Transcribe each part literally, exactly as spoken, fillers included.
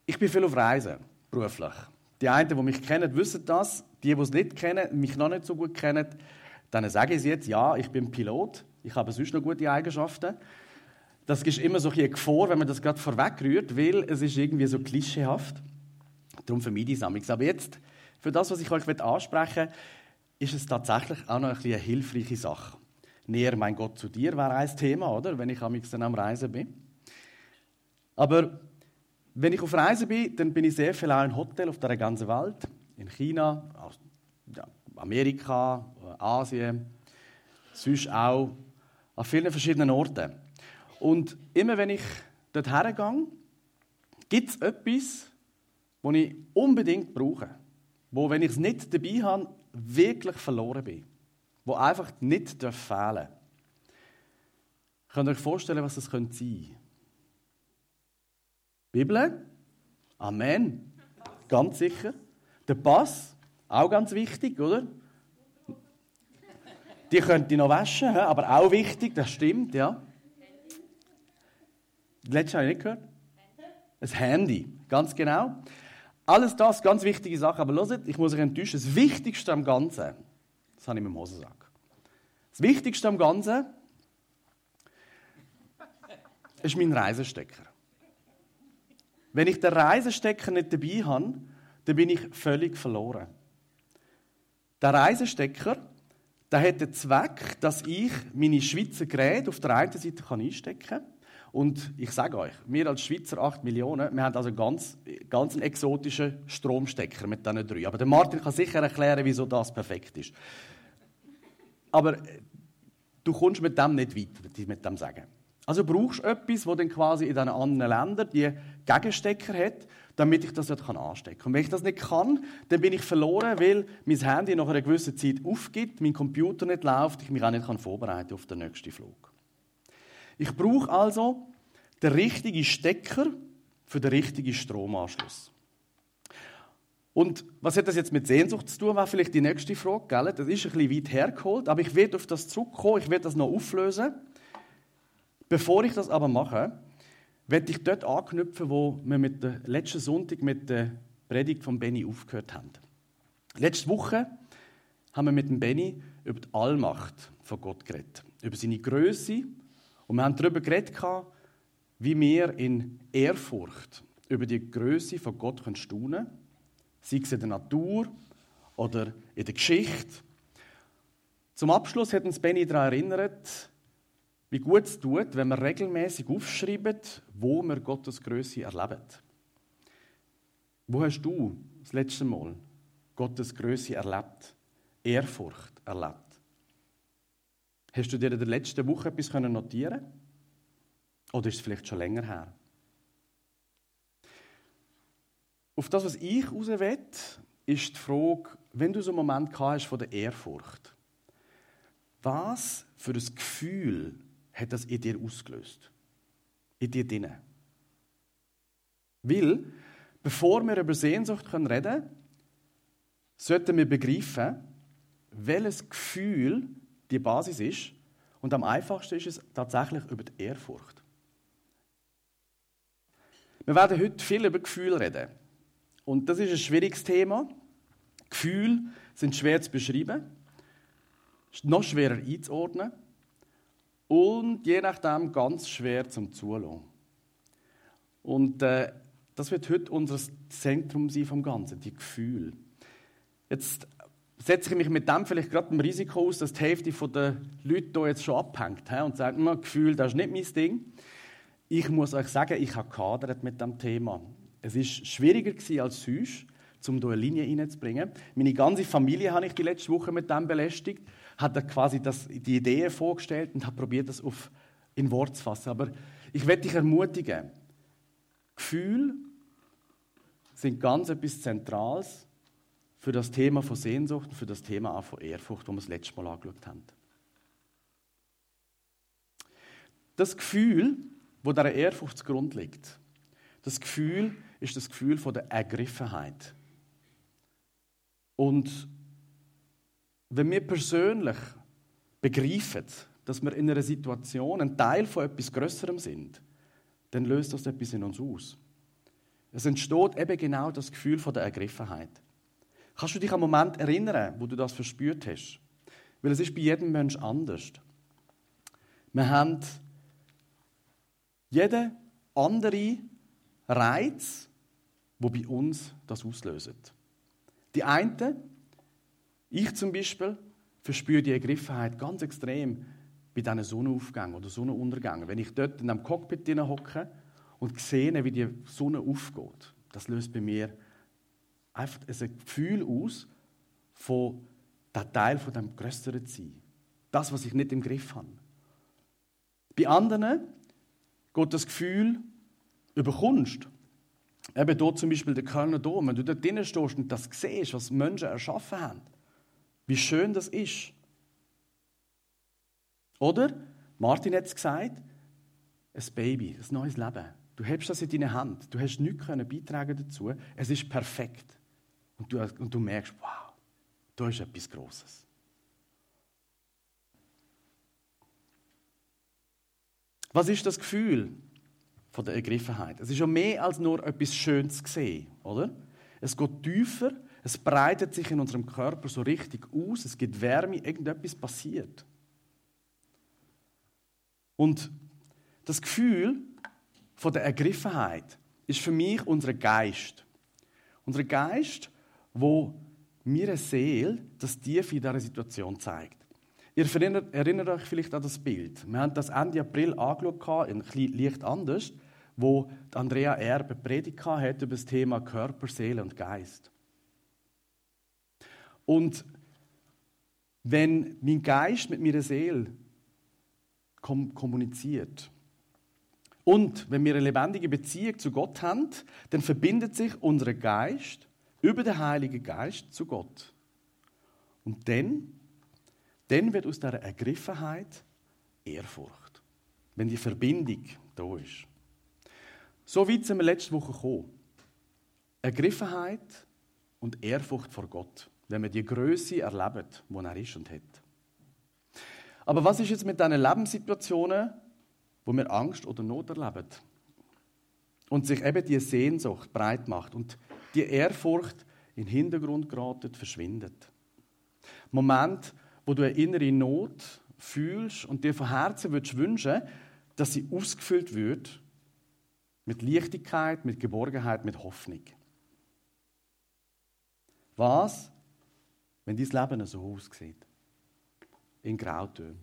Ich bin viel auf Reisen, beruflich. Die einen, die mich kennen, wissen das. Die, die es nicht kennen, mich noch nicht so gut kennen, dann sage ich es jetzt, ja, ich bin Pilot. Ich habe sonst noch gute Eigenschaften. Das ist immer so ein bisschen Gefahr, wenn man das gerade vorweg rührt, weil es ist irgendwie so klischeehaft. Darum vermeide ich es manchmal. Aber jetzt, für das, was ich euch ansprechen will, ist es tatsächlich auch noch ein bisschen eine hilfreiche Sache. Näher mein Gott zu dir wäre ein Thema, oder? Wenn ich dann am Reisen bin. Aber wenn ich auf Reisen bin, dann bin ich sehr viel auch in Hotels auf der ganzen Welt. In China, Amerika, Asien, sonst auch an vielen verschiedenen Orten. Und immer wenn ich dort hergehe, gibt es etwas, das ich unbedingt brauche. Wo, wenn ich es nicht dabei habe, wirklich verloren bin. Wo einfach nicht fehlen darf. Könnt ihr euch vorstellen, was das sein könnte? Bibel? Amen. Ganz sicher. Der Pass? Auch ganz wichtig, oder? Die könnte ich noch waschen, aber auch wichtig, das stimmt, ja. Das letzte habe ich nicht gehört. Ein Handy, ganz genau. Alles das, ganz wichtige Sachen. Aber hört, ich muss euch enttäuschen, das Wichtigste am Ganzen, das habe ich mit dem Hosensack. Das Wichtigste am Ganzen ist mein Reisestecker. Wenn ich den Reisestecker nicht dabei habe, dann bin ich völlig verloren. Der Reisestecker, der hat den Zweck, dass ich meine Schweizer Geräte auf der einen Seite einstecken kann. Und ich sage euch, wir als Schweizer acht Millionen, wir haben also ganz, ganz einen exotischen Stromstecker mit diesen drei. Aber der Martin kann sicher erklären, wieso das perfekt ist. Aber du kommst mit dem nicht weiter, würde ich mit dem sagen. Also brauchst du etwas, das dann quasi in diesen anderen Ländern die Gegenstecker hat, damit ich das dort anstecken kann. Und wenn ich das nicht kann, dann bin ich verloren, weil mein Handy nach einer gewissen Zeit aufgibt, mein Computer nicht läuft, ich mich auch nicht vorbereiten auf den nächsten Flug. Ich brauche also den richtigen Stecker für den richtigen Stromanschluss. Und was hat das jetzt mit Sehnsucht zu tun, wäre vielleicht die nächste Frage. Gell? Das ist ein bisschen weit hergeholt, aber ich werde auf das zurückkommen, ich werde das noch auflösen. Bevor ich das aber mache, werde ich dort anknüpfen, wo wir mit der letzten Sonntag mit der Predigt von Benny aufgehört haben. Letzte Woche haben wir mit dem Benny über die Allmacht von Gott geredet, über seine Größe. Und wir haben darüber geredet, wie wir in Ehrfurcht über die Größe von Gott staunen können, sei es in der Natur oder in der Geschichte. Zum Abschluss hat uns Benny daran erinnert, wie gut es tut, wenn wir regelmäßig aufschreiben, wo wir Gottes Größe erleben. Wo hast du das letzte Mal Gottes Größe erlebt, Ehrfurcht erlebt? Hast du dir in der letzten Woche etwas notieren können? Oder ist es vielleicht schon länger her? Auf das, was ich raus will, ist die Frage, wenn du so einen Moment gehabt hast von der Ehrfurcht, was für ein Gefühl hat das in dir ausgelöst? In dir drinnen? Weil, bevor wir über Sehnsucht reden können, sollten wir begreifen, welches Gefühl die Basis ist. Und am einfachsten ist es tatsächlich über die Ehrfurcht. Wir werden heute viel über Gefühle reden. Und das ist ein schwieriges Thema. Gefühle sind schwer zu beschreiben, noch schwerer einzuordnen und je nachdem ganz schwer zum Zuhören. Und äh, das wird heute unser Zentrum sein vom Ganzen, die Gefühle. Jetzt setze ich mich mit dem vielleicht gerade im Risiko aus, dass die Hälfte der Leute hier jetzt schon abhängt he, und sagt, na, Gefühl, das ist nicht mein Ding. Ich muss euch sagen, ich habe gehadert mit dem Thema. Es war schwieriger als sonst, um hier eine Linie reinzubringen. Meine ganze Familie habe ich die letzte Woche mit dem belästigt, hat quasi das, die Ideen vorgestellt und habe probiert, das auf, in Wort zu fassen. Aber ich möchte dich ermutigen, Gefühle sind ganz etwas Zentrales für das Thema von Sehnsucht und für das Thema auch von Ehrfurcht, das wir das letzte Mal angeschaut haben. Das Gefühl, das dieser Ehrfurcht zugrunde liegt, das Gefühl ist das Gefühl von der Ergriffenheit. Und wenn wir persönlich begreifen, dass wir in einer Situation ein Teil von etwas Grösserem sind, dann löst das etwas in uns aus. Es entsteht eben genau das Gefühl von der Ergriffenheit. Kannst du dich an einen Moment erinnern, wo du das verspürt hast? Weil es ist bei jedem Mensch anders. Wir haben jeden anderen Reiz, der bei uns das auslöst. Die einen, ich zum Beispiel, verspüre die Ergriffenheit ganz extrem bei diesen Sonnenaufgängen oder Sonnenuntergängen. Wenn ich dort in einem Cockpit hocke und sehe, wie die Sonne aufgeht, das löst bei mir einfach ein Gefühl aus von der Teil von dem grösseren Sein. Das, was ich nicht im Griff habe. Bei anderen geht das Gefühl über Kunst. Eben dort zum Beispiel der Kölner Dom. Wenn du dort drinnen stehst und das siehst, was Menschen erschaffen haben, wie schön das ist. Oder, Martin hat es gesagt, ein Baby, ein neues Leben. Du hast das in deiner Hand. Du hast nichts beitragen dazu. Es ist perfekt. Und du, und du merkst, wow, da ist etwas Grosses. Was ist das Gefühl von der Ergriffenheit? Es ist ja mehr als nur etwas Schönes zu sehen, oder? Es geht tiefer, es breitet sich in unserem Körper so richtig aus, es gibt Wärme, irgendetwas passiert. Und das Gefühl von der Ergriffenheit ist für mich unser Geist. Unser Geist, wo mir eine Seele das Tiefe in dieser Situation zeigt. Ihr erinnert, erinnert euch vielleicht an das Bild. Wir haben das Ende April angeschaut, ein bisschen leicht anders, wo Andrea Erb eine Predigt hat über das Thema Körper, Seele und Geist. Und wenn mein Geist mit meiner Seele kommuniziert und wenn wir eine lebendige Beziehung zu Gott haben, dann verbindet sich unser Geist über den Heiligen Geist zu Gott. Und dann, dann wird aus dieser Ergriffenheit Ehrfurcht, wenn die Verbindung da ist. So weit sind wir letzte Woche gekommen. Ergriffenheit und Ehrfurcht vor Gott, wenn wir die Größe erleben, die er ist und hat. Aber was ist jetzt mit diesen Lebenssituationen, wo wir Angst oder Not erleben? Und sich eben die Sehnsucht breit macht und die Ehrfurcht in den Hintergrund geraten, verschwindet. Moment, wo du eine innere Not fühlst und dir von Herzen würdest wünschen, dass sie ausgefüllt wird mit Leichtigkeit, mit Geborgenheit, mit Hoffnung. Was, wenn dein Leben so aussieht? In Grautönen.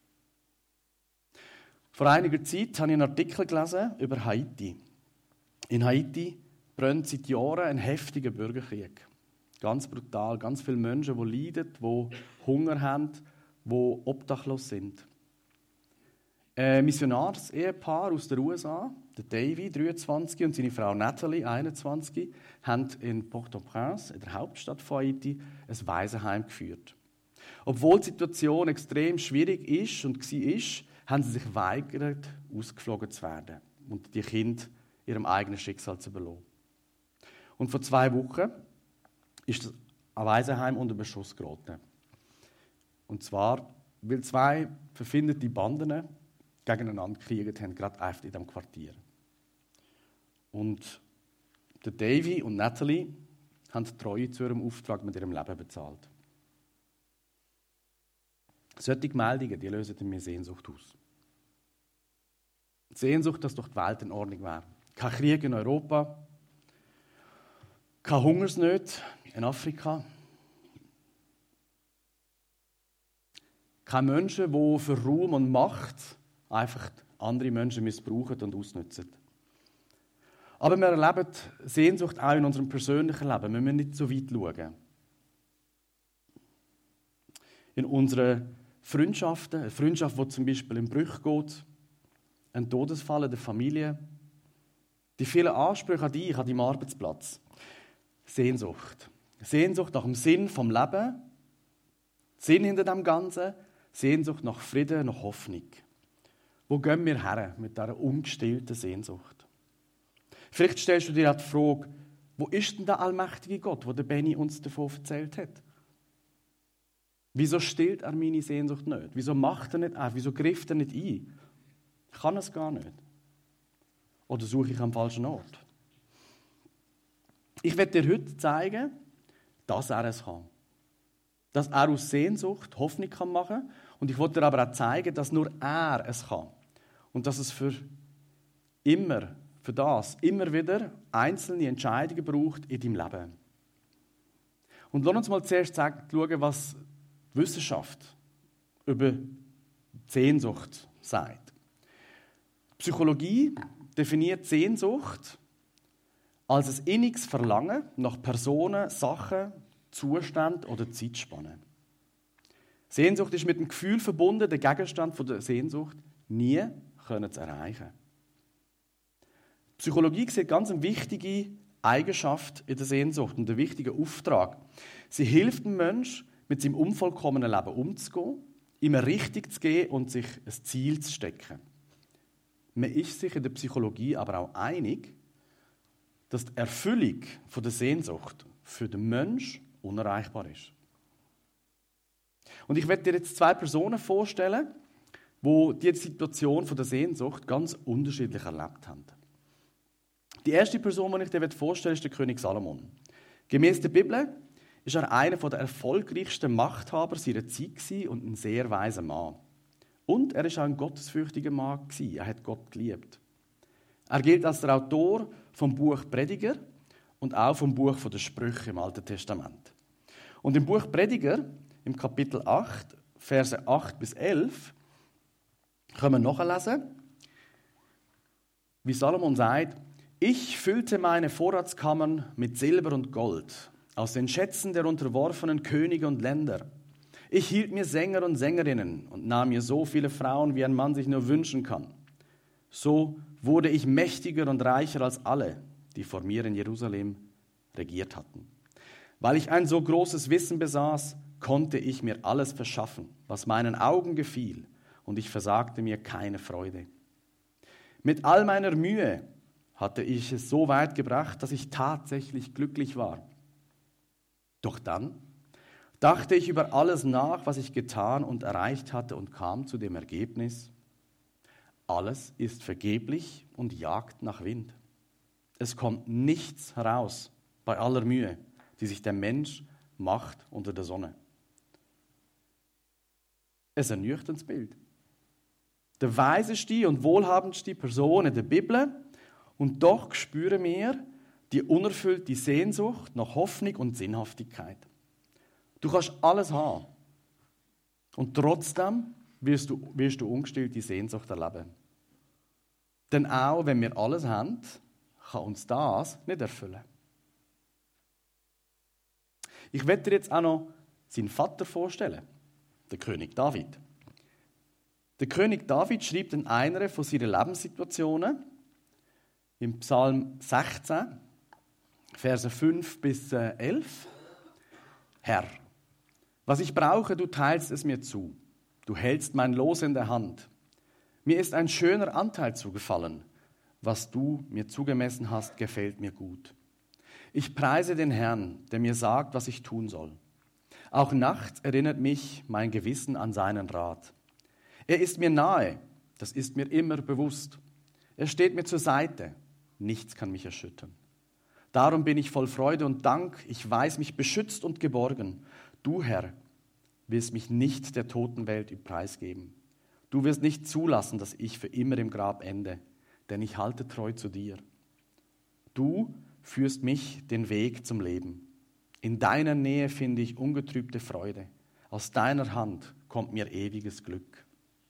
Vor einiger Zeit habe ich einen Artikel gelesen über Haiti. In Haiti brennt seit Jahren ein heftiger Bürgerkrieg. Ganz brutal, ganz viele Menschen, die leiden, die Hunger haben, die obdachlos sind. Ein Missionars-Ehepaar aus den U S A, der Davy, dreiundzwanzig, und seine Frau Natalie, einundzwanzig, haben in Port-au-Prince, in der Hauptstadt von Haiti, ein Waisenheim geführt. Obwohl die Situation extrem schwierig ist und war, haben sie sich geweigert, ausgeflogen zu werden und die Kinder ihrem eigenen Schicksal zu überlassen. Und vor zwei Wochen ist das Waisenheim unter Beschuss geraten. Und zwar, weil zwei verfindete Banden gegeneinander gekriegt haben, gerade einfach in diesem Quartier. Und der Davy und Natalie haben die Treue zu ihrem Auftrag mit ihrem Leben bezahlt. Solche Meldungen, die lösen in mir Sehnsucht aus. Sehnsucht, dass doch die Welt in Ordnung wäre. Kein Krieg in Europa, keine Hungersnöte in Afrika, keine Menschen, die für Ruhm und Macht einfach andere Menschen missbrauchen und ausnutzen. Aber wir erleben Sehnsucht auch in unserem persönlichen Leben. Wir müssen nicht so weit schauen. In unseren Freundschaften, eine Freundschaft, die zum Beispiel in Brüche geht, ein Todesfall in der Familie, die vielen Ansprüche an dich, an deinem Arbeitsplatz. Sehnsucht. Sehnsucht nach dem Sinn vom Leben, Sinn hinter dem Ganzen, Sehnsucht nach Frieden, nach Hoffnung. Wo gehen wir her mit dieser ungestillten Sehnsucht? Vielleicht stellst du dir auch die Frage, wo ist denn der allmächtige Gott, wo der Benny uns davon erzählt hat? Wieso stillt er meine Sehnsucht nicht? Wieso macht er nicht auf? Wieso greift er nicht ein? Ich kann es gar nicht. Oder suche ich am falschen Ort? Ich werde dir heute zeigen, dass er es kann. Dass er aus Sehnsucht Hoffnung machen kann. Und ich wollte dir aber auch zeigen, dass nur er es kann. Und dass es für immer, für das, immer wieder einzelne Entscheidungen braucht in deinem Leben. Und lass uns mal zuerst schauen, was die Wissenschaft über die Sehnsucht sagt. Die Psychologie definiert Sehnsucht als ein inniges Verlangen nach Personen, Sachen, Zuständen oder Zeitspannen. Sehnsucht ist mit dem Gefühl verbunden, den Gegenstand der Sehnsucht nie zu erreichen. Die Psychologie sieht ganz eine wichtige Eigenschaft in der Sehnsucht und einen wichtigen Auftrag. Sie hilft dem Menschen, mit seinem unvollkommenen Leben umzugehen, ihm eine Richtung zu geben und sich ein Ziel zu stecken. Man ist sich in der Psychologie aber auch einig, dass die Erfüllung von der Sehnsucht für den Menschen unerreichbar ist. Und ich werde dir jetzt zwei Personen vorstellen, die diese Situation von der Sehnsucht ganz unterschiedlich erlebt haben. Die erste Person, die ich dir vorstellen will, ist der König Salomon. Gemäß der Bibel ist er einer der erfolgreichsten Machthaber seiner Zeit und ein sehr weiser Mann. Und er war auch ein gottesfürchtiger Mann. Er hat Gott geliebt. Er gilt als der Autor vom Buch Prediger und auch vom Buch der Sprüche im Alten Testament. Und im Buch Prediger, im Kapitel acht, Verse acht bis elf, können wir nachlesen, wie Salomon sagt: Ich füllte meine Vorratskammern mit Silber und Gold aus den Schätzen der unterworfenen Könige und Länder. Ich hielt mir Sänger und Sängerinnen und nahm mir so viele Frauen, wie ein Mann sich nur wünschen kann. So wurde ich mächtiger und reicher als alle, die vor mir in Jerusalem regiert hatten. Weil ich ein so großes Wissen besaß, konnte ich mir alles verschaffen, was meinen Augen gefiel, und ich versagte mir keine Freude. Mit all meiner Mühe hatte ich es so weit gebracht, dass ich tatsächlich glücklich war. Doch dann dachte ich über alles nach, was ich getan und erreicht hatte, und kam zu dem Ergebnis: Alles ist vergeblich und jagt nach Wind. Es kommt nichts heraus bei aller Mühe, die sich der Mensch macht unter der Sonne. Es ist ein ernüchterndes Bild. Der weiseste und wohlhabendste Person in der Bibel, und doch spüren wir die unerfüllte Sehnsucht nach Hoffnung und Sinnhaftigkeit. Du kannst alles haben und trotzdem wirst du, wirst du ungestillte Sehnsucht erleben. Denn auch wenn wir alles haben, kann uns das nicht erfüllen. Ich werde dir jetzt auch noch seinen Vater vorstellen, den König David. Der König David schreibt in einer von seinen Lebenssituationen im Psalm sechzehn, Verse fünf bis elf: Herr, was ich brauche, du teilst es mir zu. Du hältst mein Los in der Hand. Mir ist ein schöner Anteil zugefallen. Was du mir zugemessen hast, gefällt mir gut. Ich preise den Herrn, der mir sagt, was ich tun soll. Auch nachts erinnert mich mein Gewissen an seinen Rat. Er ist mir nahe, das ist mir immer bewusst. Er steht mir zur Seite, nichts kann mich erschüttern. Darum bin ich voll Freude und Dank, ich weiß mich beschützt und geborgen. Du, Herr, wirst mich nicht der Totenwelt preisgeben. Du wirst nicht zulassen, dass ich für immer im Grab ende, denn ich halte treu zu dir. Du führst mich den Weg zum Leben. In deiner Nähe finde ich ungetrübte Freude. Aus deiner Hand kommt mir ewiges Glück.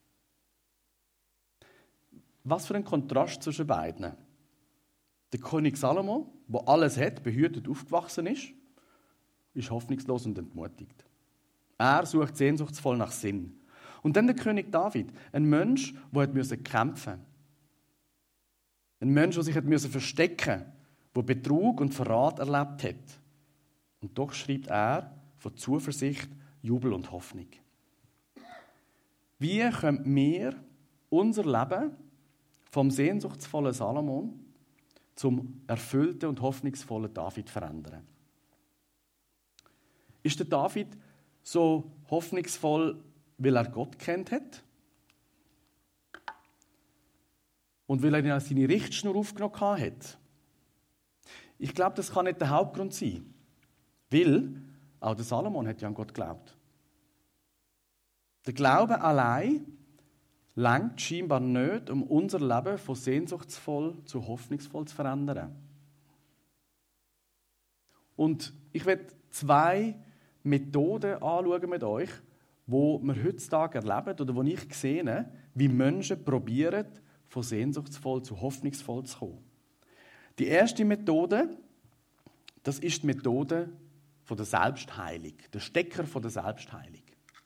Was für ein Kontrast zwischen beiden. Der König Salomo, der alles hat, behütet aufgewachsen ist, ist hoffnungslos und entmutigt. Er sucht sehnsuchtsvoll nach Sinn. Und dann der König David, ein Mensch, der kämpfen musste. Ein Mensch, der sich verstecken musste, der Betrug und Verrat erlebt hat. Und doch schreibt er von Zuversicht, Jubel und Hoffnung. Wie können wir unser Leben vom sehnsuchtsvollen Salomon zum erfüllten und hoffnungsvollen David verändern? Ist der David so hoffnungsvoll, weil er Gott kennt hat? Und weil er ihn als seine Richtschnur aufgenommen hat? Ich glaube, das kann nicht der Hauptgrund sein. Weil auch der Salomon hat ja an Gott geglaubt. Der Glaube allein reicht scheinbar nicht, um unser Leben von sehnsuchtsvoll zu hoffnungsvoll zu verändern. Und ich werde zwei Methoden anschauen mit euch, die wir heutzutage erleben oder die ich sehe, wie Menschen probieren, von sehnsuchtsvoll zu hoffnungsvoll zu kommen. Die erste Methode, das ist die Methode von der Selbstheilung, der Stecker von der Selbstheilung.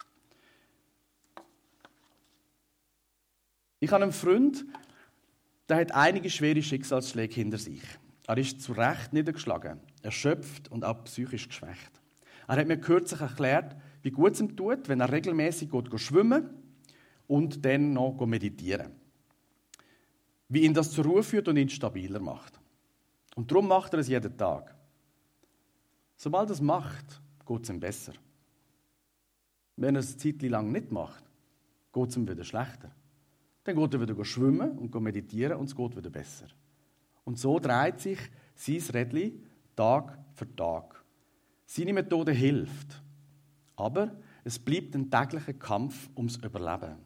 Ich habe einen Freund, der hat einige schwere Schicksalsschläge hinter sich. Er ist zu Recht niedergeschlagen, erschöpft und auch psychisch geschwächt. Er hat mir kürzlich erklärt, wie gut es ihm tut, wenn er regelmäßig geht schwimmen und dann noch meditieren. Wie ihn das zur Ruhe führt und ihn stabiler macht. Und darum macht er es jeden Tag. Sobald er es macht, geht es ihm besser. Wenn er es eine Zeit lang nicht macht, geht es ihm wieder schlechter. Dann geht er wieder schwimmen und meditieren und es geht wieder besser. Und so dreht sich sein Rädchen Tag für Tag. Seine Methode hilft, aber es bleibt ein täglicher Kampf ums Überleben.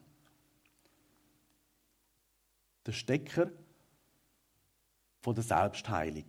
Der Stecker von der Selbstheilung.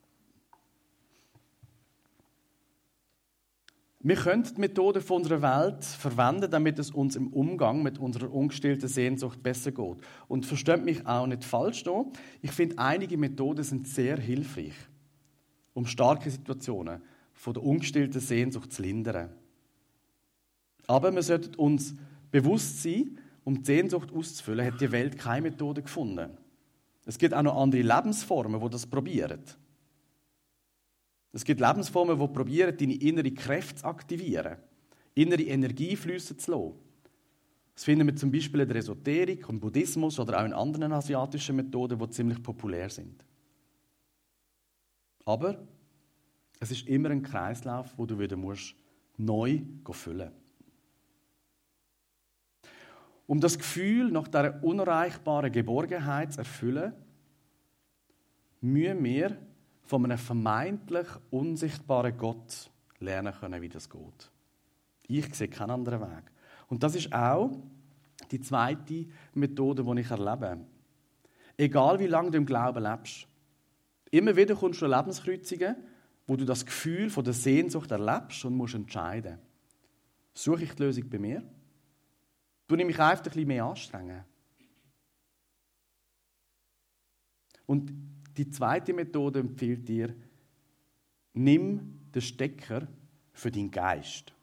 Wir können die Methode von unserer Welt verwenden, damit es uns im Umgang mit unserer ungestillten Sehnsucht besser geht. Und versteht mich auch nicht falsch da. Ich finde, einige Methoden sind sehr hilfreich, um starke Situationen von der ungestillten Sehnsucht zu lindern. Aber wir sollten uns bewusst sein, um die Sehnsucht auszufüllen, hat die Welt keine Methode gefunden. Es gibt auch noch andere Lebensformen, die das probieren. Es gibt Lebensformen, die probieren, deine innere Kräfte zu aktivieren, innere Energie fließen zu lassen. Das finden wir zum Beispiel in der Esoterik, im Buddhismus oder auch in anderen asiatischen Methoden, die ziemlich populär sind. Aber es ist immer ein Kreislauf, wo du wieder musst neu füllen musst. Um das Gefühl nach dieser unerreichbaren Geborgenheit zu erfüllen, müssen wir von einem vermeintlich unsichtbaren Gott lernen können, wie das geht. Ich sehe keinen anderen Weg. Und das ist auch die zweite Methode, die ich erlebe. Egal wie lange du im Glauben lebst, immer wieder kommst du an Lebenskreuzungen, wo du das Gefühl von der Sehnsucht erlebst und musst entscheiden. Suche ich die Lösung bei mir? Du nimmst mich einfach ein bisschen mehr anstrengen. Und die zweite Methode empfiehlt dir, nimm den Stecker für deinen Geist.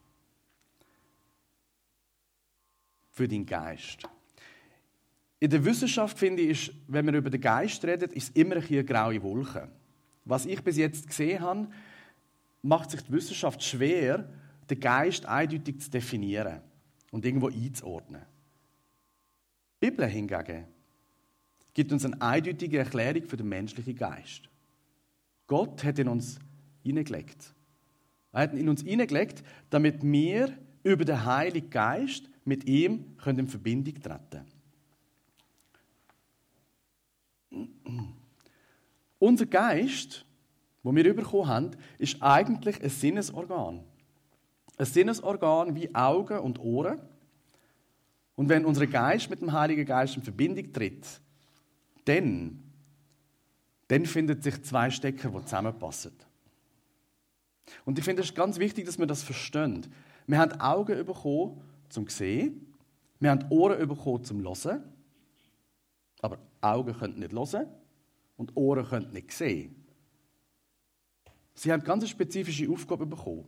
Für deinen Geist. In der Wissenschaft, finde ich, ist, wenn man über den Geist redet, ist es immer eine graue Wolke. Was ich bis jetzt gesehen habe, macht sich die Wissenschaft schwer, den Geist eindeutig zu definieren und irgendwo einzuordnen. Die Bibel hingegen gibt uns eine eindeutige Erklärung für den menschlichen Geist. Gott hat in uns hineingelegt. Er hat in uns hineingelegt, damit wir über den Heiligen Geist mit ihm in Verbindung treten können. Unser Geist, den wir bekommen haben, ist eigentlich ein Sinnesorgan. Ein Sinnesorgan wie Augen und Ohren. Und wenn unser Geist mit dem Heiligen Geist in Verbindung tritt, dann, dann finden sich zwei Stecker, die zusammenpassen. Und ich finde, es ist ganz wichtig, dass wir das verstehen. Wir haben Augen bekommen, zum Sehen. Wir haben Ohren bekommen, zum Hören. Aber Augen können nicht hören und Ohren können nicht sehen. Sie haben ganz eine spezifische Aufgabe bekommen.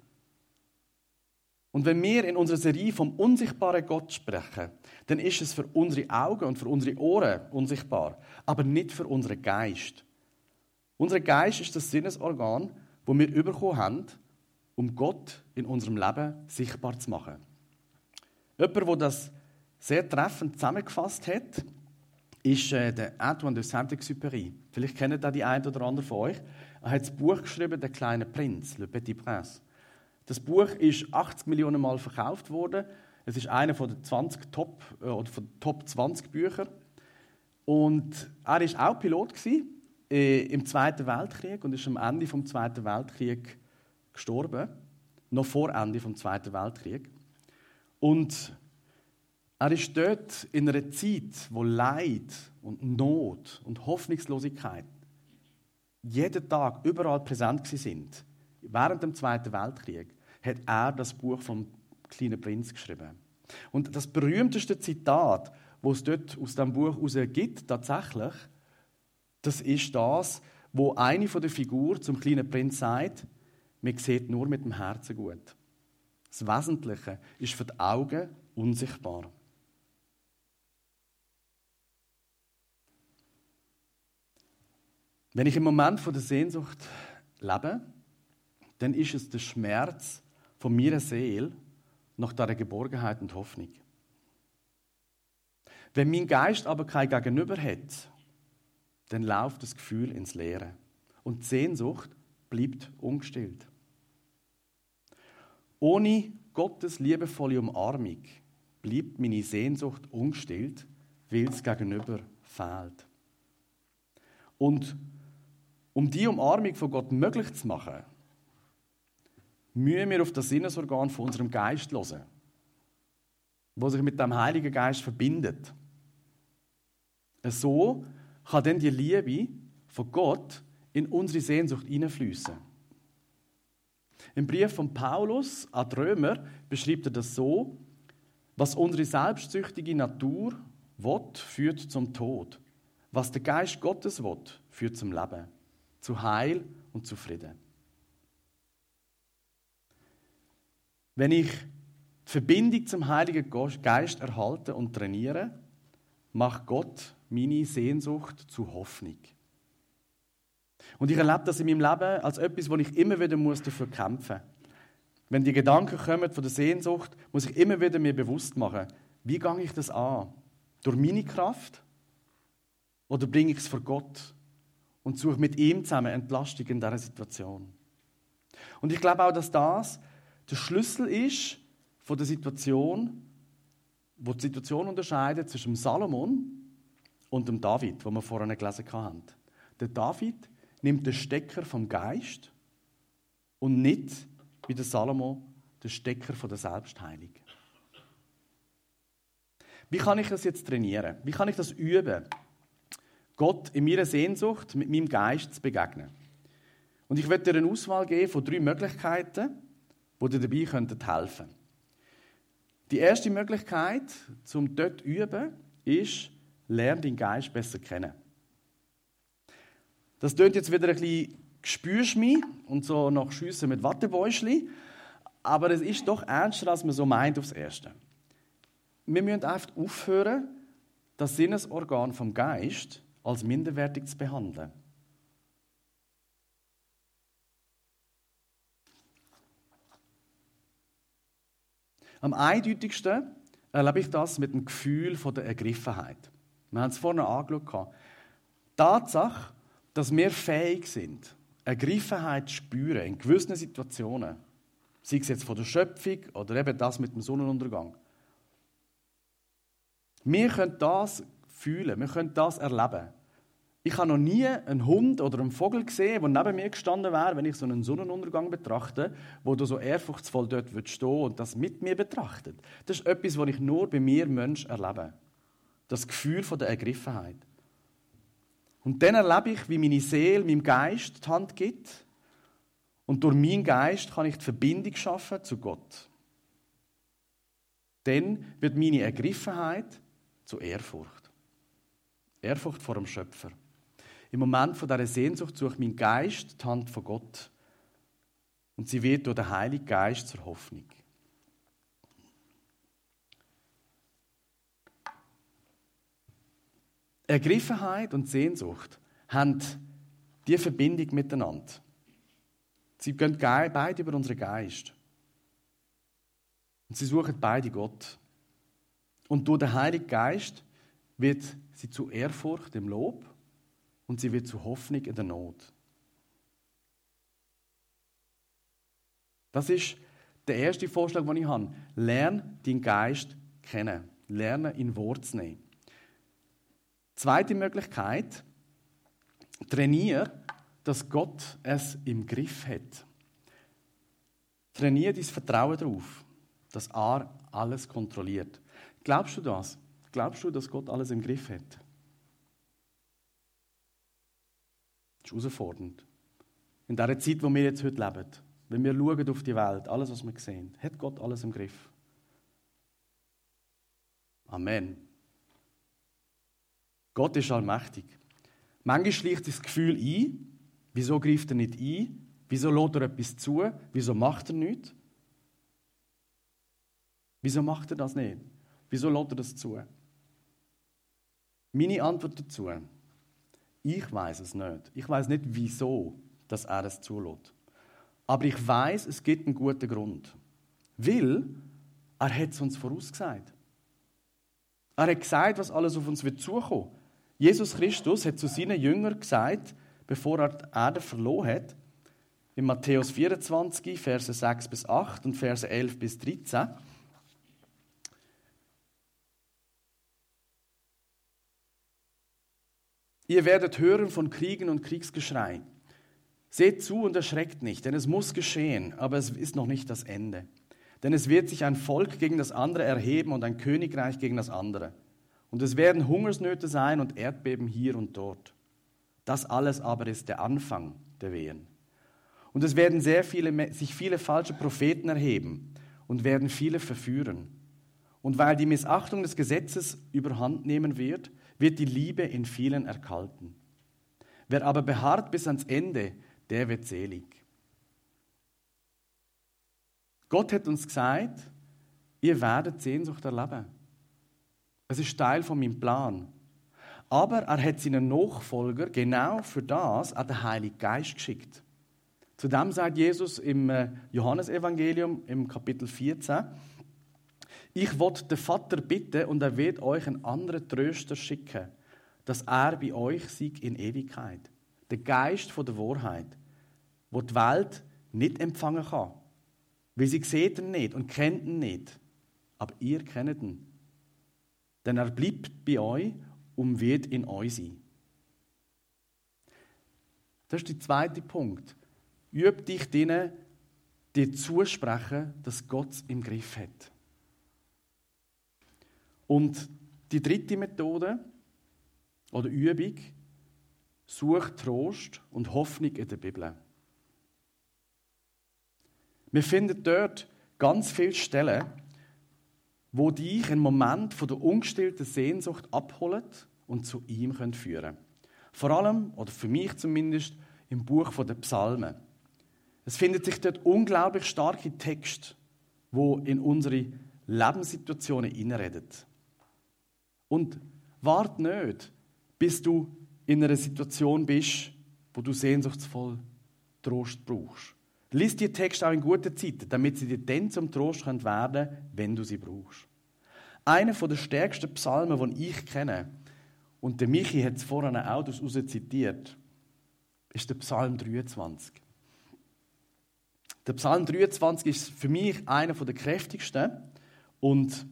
Und wenn wir in unserer Serie vom unsichtbaren Gott sprechen, dann ist es für unsere Augen und für unsere Ohren unsichtbar, aber nicht für unseren Geist. Unser Geist ist das Sinnesorgan, das wir bekommen haben, um Gott in unserem Leben sichtbar zu machen. Jemand, der das sehr treffend zusammengefasst hat, ist äh, der Antoine de Saint-Exupéry. Vielleicht kennen da die einen oder anderen von euch. Er hat das Buch geschrieben, «Der kleine Prinz», «Le Petit Prince». Das Buch ist achtzig Millionen Mal verkauft worden. Es ist einer von den zwanzig Top, äh, oder von den Top zwanzig Büchern. Und er war auch Pilot gewesen, äh, im Zweiten Weltkrieg und ist am Ende vom Zweiten Weltkrieg gestorben, noch vor Ende vom Zweiten Weltkrieg. Und er ist dort in einer Zeit, wo Leid und Not und Hoffnungslosigkeit jeden Tag überall präsent sind. Während dem Zweiten Weltkrieg hat er das Buch vom kleinen Prinz geschrieben. Und das berühmteste Zitat, das es dort aus diesem Buch heraus gibt, tatsächlich, das ist das, wo eine von der Figur zum kleinen Prinz sagt, man sieht nur mit dem Herzen gut. Das Wesentliche ist für die Augen unsichtbar. Wenn ich im Moment von der Sehnsucht lebe, dann ist es der Schmerz von meiner Seele nach dieser Geborgenheit und Hoffnung. Wenn mein Geist aber kein Gegenüber hat, dann läuft das Gefühl ins Leere. Und die Sehnsucht bleibt ungestillt. Ohne Gottes liebevolle Umarmung bleibt meine Sehnsucht ungestillt, weil das Gegenüber fehlt. Und um die Umarmung von Gott möglich zu machen, müssen wir auf das Sinnesorgan von unserem Geist hören, das sich mit dem Heiligen Geist verbindet. So kann dann die Liebe von Gott in unsere Sehnsucht hineinfließen. Im Brief von Paulus an die Römer beschreibt er das so: Was unsere selbstsüchtige Natur will, führt zum Tod. Was der Geist Gottes will, führt zum Leben, zu Heil und zu Frieden. Wenn ich die Verbindung zum Heiligen Geist erhalte und trainiere, macht Gott meine Sehnsucht zu Hoffnung. Und ich erlebe das in meinem Leben als etwas, wo ich immer wieder dafür kämpfen muss. Wenn die Gedanken kommen von der Sehnsucht, muss ich immer wieder mir bewusst machen, wie gehe ich das an? Durch meine Kraft? Oder bringe ich es vor Gott und suche mit ihm zusammen Entlastung in dieser Situation? Und ich glaube auch, dass das der Schlüssel ist von der Situation, wo die Situation unterscheidet zwischen dem Salomon und dem David, wo wir vorhin gelesen haben. Der David nimmt den Stecker vom Geist und nicht, wie der Salomo, den Stecker von der Selbstheilung. Wie kann ich das jetzt trainieren? Wie kann ich das üben, Gott in meiner Sehnsucht mit meinem Geist zu begegnen? Und ich werde dir eine Auswahl geben von drei Möglichkeiten, die dir dabei helfen könnten. Die erste Möglichkeit, um dort zu üben, ist, lerne deinen Geist besser kennen. Das klingt jetzt wieder ein bisschen Gespürschmi und so nach Schiessen mit Wattebäuschli, aber es ist doch ernster, als man so meint aufs Erste. Wir müssen einfach aufhören, das Sinnesorgan vom Geist als minderwertig zu behandeln. Am eindeutigsten erlebe ich das mit dem Gefühl der Ergriffenheit. Wir haben es vorhin angeschaut. Die Tatsache, dass wir fähig sind, Ergriffenheit zu spüren in gewissen Situationen, sei es jetzt von der Schöpfung oder eben das mit dem Sonnenuntergang. Wir können das fühlen, wir können das erleben. Ich habe noch nie einen Hund oder einen Vogel gesehen, der neben mir gestanden wäre, wenn ich so einen Sonnenuntergang betrachte, wo du so ehrfurchtsvoll dort stehen und das mit mir betrachtet. Das ist etwas, was ich nur bei mir Mensch erlebe. Das Gefühl der Ergriffenheit. Und dann erlebe ich, wie meine Seele meinem Geist die Hand gibt. Und durch meinen Geist kann ich die Verbindung schaffen zu Gott. Dann wird meine Ergriffenheit zu Ehrfurcht. Ehrfurcht vor dem Schöpfer. Im Moment von dieser Sehnsucht sucht mein Geist die Hand von Gott. Und sie wird durch den Heiligen Geist zur Hoffnung. Ergriffenheit und Sehnsucht haben diese Verbindung miteinander. Sie gehen beide über unseren Geist. Und sie suchen beide Gott. Und durch den Heiligen Geist wird sie zu Ehrfurcht im Lob und sie wird zu Hoffnung in der Not. Das ist der erste Vorschlag, den ich habe. Lerne deinen Geist kennen. Lerne, in Wort zu nehmen. Zweite Möglichkeit Trainier, dass Gott es im Griff hat. Trainier dein Vertrauen darauf, dass er alles kontrolliert. Glaubst du das? Glaubst du, dass Gott alles im Griff hat? Das ist herausfordernd. In dieser Zeit, in der wir jetzt heute leben, wenn wir schauen auf die Welt, alles, was wir sehen, hat Gott alles im Griff. Amen. Gott ist allmächtig. Manchmal schleicht das Gefühl ein, wieso greift er nicht ein? Wieso lässt er etwas zu? Wieso macht er nichts? Wieso macht er das nicht? Wieso lässt er das zu? Meine Antwort dazu: Ich weiß es nicht. Ich weiß nicht, wieso dass er es zulässt. Aber ich weiß, es gibt einen guten Grund. Weil er hat es uns vorausgesagt. Er hat gesagt, was alles auf uns wird zukommen. Jesus Christus hat zu seinen Jüngern gesagt, bevor er die Erde verloren hat, in Matthäus vierundzwanzig, Verse sechs bis acht und Verse elf bis dreizehn. Ihr werdet hören von Kriegen und Kriegsgeschrei. Seht zu und erschreckt nicht, denn es muss geschehen, aber es ist noch nicht das Ende. Denn es wird sich ein Volk gegen das andere erheben und ein Königreich gegen das andere. Und es werden Hungersnöte sein und Erdbeben hier und dort. Das alles aber ist der Anfang der Wehen. Und es werden sehr viele, sich viele falsche Propheten erheben und werden viele verführen. Und weil die Missachtung des Gesetzes überhand nehmen wird, wird die Liebe in vielen erkalten. Wer aber beharrt bis ans Ende, der wird selig. Gott hat uns gesagt, ihr werdet Sehnsucht erleben. Es ist Teil von meinem Plan. Aber er hat seinen Nachfolger genau für das an den Heiligen Geist geschickt. Zudem sagt Jesus im Johannesevangelium im Kapitel vierzehn, ich will den Vater bitten und er wird euch einen anderen Tröster schicken, dass er bei euch sei in Ewigkeit. Der Geist von der Wahrheit, wo die Welt nicht empfangen kann. Weil sie sieht ihn nicht und kennt ihn nicht. Aber ihr kennt ihn. Denn er bleibt bei euch und wird in euch sein. Das ist der zweite Punkt. Üb dich denen, dir zusprechen, dass Gott es im Griff hat. Und die dritte Methode oder Übung, such Trost und Hoffnung in der Bibel. Wir finden dort ganz viele Stellen, wo dich einen Moment von der ungestillten Sehnsucht abholen und zu ihm führen können. Vor allem, oder für mich zumindest, im Buch der Psalmen. Es findet sich dort unglaublich starke Texte, wo in unsere Lebenssituationen hineinreden. Und warte nicht, bis du in einer Situation bist, wo du sehnsuchtsvoll Trost brauchst. Lies die Texte auch in guten Zeiten, damit sie dir dann zum Trost werden können, wenn du sie brauchst. Einer der stärksten Psalmen, die ich kenne, und der Michi hat es vorhin auch daraus zitiert, ist der Psalm dreiundzwanzig. Der Psalm dreiundzwanzig ist für mich einer der kräftigsten und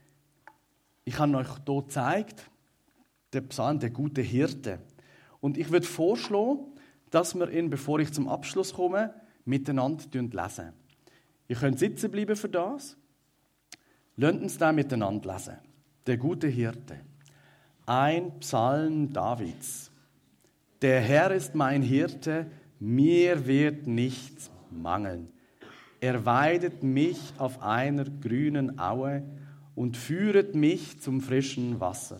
ich habe euch hier gezeigt, der Psalm, der gute Hirte. Und ich würde vorschlagen, dass wir ihn, bevor ich zum Abschluss komme, miteinander lesen. Ihr könnt sitzen bleiben für das. Lasst uns da miteinander lesen. Der gute Hirte. Ein Psalm Davids. Der Herr ist mein Hirte, mir wird nichts mangeln. Er weidet mich auf einer grünen Aue und führet mich zum frischen Wasser.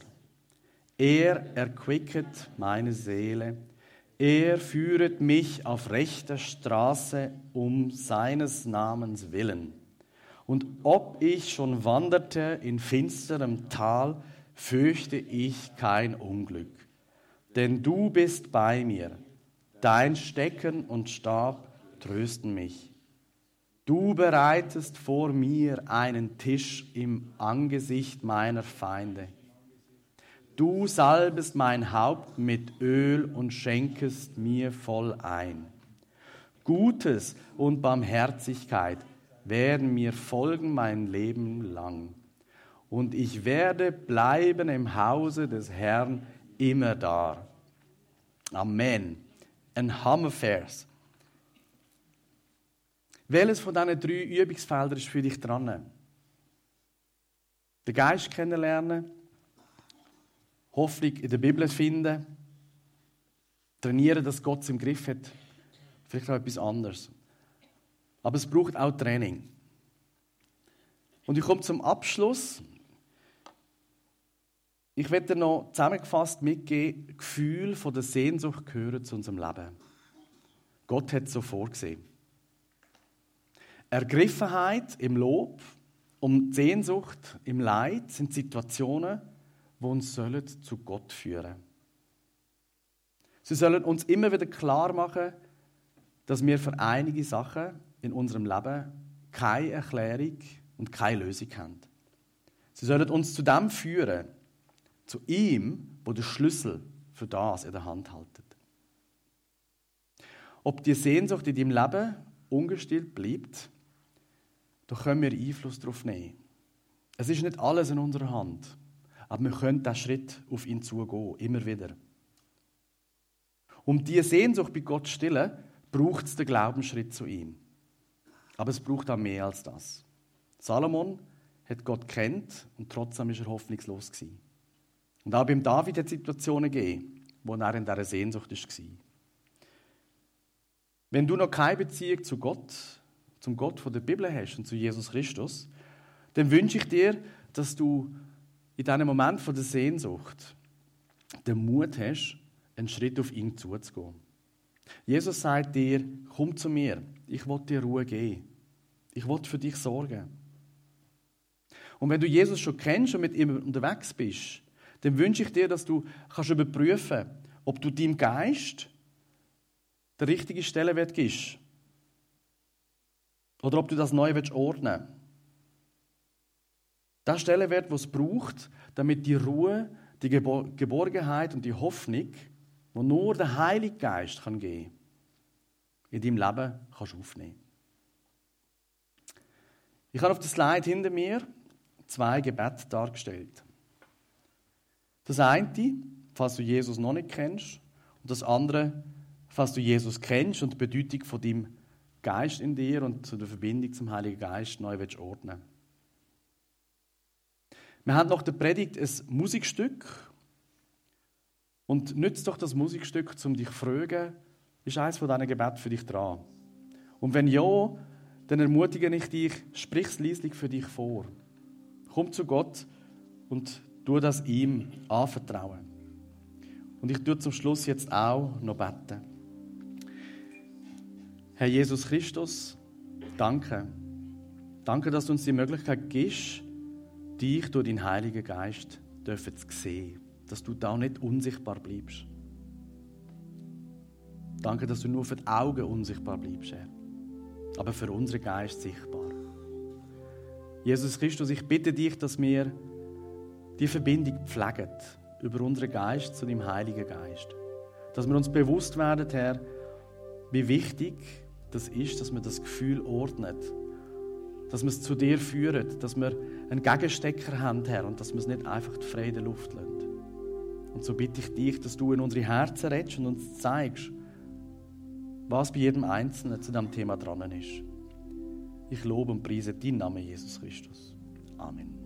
Er erquicket meine Seele. Er führet mich auf rechter Straße um seines Namens willen. Und ob ich schon wanderte in finsterem Tal, fürchte ich kein Unglück. Denn du bist bei mir. Dein Stecken und Stab trösten mich. Du bereitest vor mir einen Tisch im Angesicht meiner Feinde. Du salbest mein Haupt mit Öl und schenkest mir voll ein. Gutes und Barmherzigkeit werden mir folgen mein Leben lang. Und ich werde bleiben im Hause des Herrn immer da. Amen. Ein Hammervers. Welches von diesen drei Übungsfeldern ist für dich dran? Den Geist kennenlernen, Hoffnung in der Bibel finden, trainieren, dass Gott es im Griff hat. Vielleicht auch etwas anderes. Aber es braucht auch Training. Und ich komme zum Abschluss. Ich werde dir noch zusammengefasst mitgeben, Gefühl von der Sehnsucht gehören zu unserem Leben. Gott hat es so vorgesehen. Ergriffenheit im Lob und Sehnsucht im Leid sind Situationen, die uns sollen zu Gott führen. Sie sollen uns immer wieder klar machen, dass wir für einige Sachen in unserem Leben keine Erklärung und keine Lösung haben. Sie sollen uns zu dem führen, zu ihm, wo der Schlüssel für das in der Hand haltet. Ob die Sehnsucht in deinem Leben ungestillt bleibt, da können wir Einfluss darauf nehmen. Es ist nicht alles in unserer Hand, aber wir können diesen Schritt auf ihn zugehen, immer wieder. Um diese Sehnsucht bei Gott zu stillen, braucht es den Glaubensschritt zu ihm. Aber es braucht auch mehr als das. Salomon hat Gott kennt und trotzdem war er hoffnungslos gewesen. Und auch beim David hat es Situationen gegeben, wo er in dieser Sehnsucht war. Wenn du noch keine Beziehung zu Gott, zum Gott von der Bibel hast und zu Jesus Christus, dann wünsche ich dir, dass du in diesem Moment von der Sehnsucht den Mut hast, einen Schritt auf ihn zuzugehen. Jesus sagt dir, komm zu mir, ich will dir Ruhe geben. Ich will für dich sorgen. Und wenn du Jesus schon kennst und mit ihm unterwegs bist, dann wünsche ich dir, dass du kannst überprüfen, ob du deinem Geist den richtigen Stellenwert gibst. Oder ob du das neu ordnen willst. Der Stellenwert, den es braucht, damit die Ruhe, die Geborgenheit und die Hoffnung, die nur der Heilige Geist kann geben kann, in deinem Leben kannst du aufnehmen. Ich habe auf der Slide hinter mir zwei Gebete dargestellt. Das eine, falls du Jesus noch nicht kennst, und das andere, falls du Jesus kennst und die Bedeutung von deinem Geist in dir und zu der Verbindung zum Heiligen Geist neu ordnen willst. Wir haben nach der Predigt ein Musikstück und nützt doch das Musikstück, um dich zu fragen, ist eines von diesen Gebeten für dich dran? Und wenn ja, dann ermutige ich dich, sprich es leislich für dich vor. Komm zu Gott und tu das ihm anvertrauen. Und ich tue zum Schluss jetzt auch noch beten. Herr Jesus Christus, danke. Danke, dass du uns die Möglichkeit gibst, dich durch deinen Heiligen Geist zu sehen. Dass du da nicht unsichtbar bleibst. Danke, dass du nur für die Augen unsichtbar bleibst, Herr. Aber für unseren Geist sichtbar. Jesus Christus, ich bitte dich, dass wir die Verbindung pflegen über unseren Geist zu deinem Heiligen Geist. Dass wir uns bewusst werden, Herr, wie wichtig das ist, dass man das Gefühl ordnet. Dass wir es zu dir führen, dass wir einen Gegenstecker haben, Herr, und dass wir es nicht einfach frei in der Luft lassen. Und so bitte ich dich, dass du in unsere Herzen redest und uns zeigst, was bei jedem Einzelnen zu diesem Thema dran ist. Ich lobe und preise deinen Namen, Jesus Christus. Amen.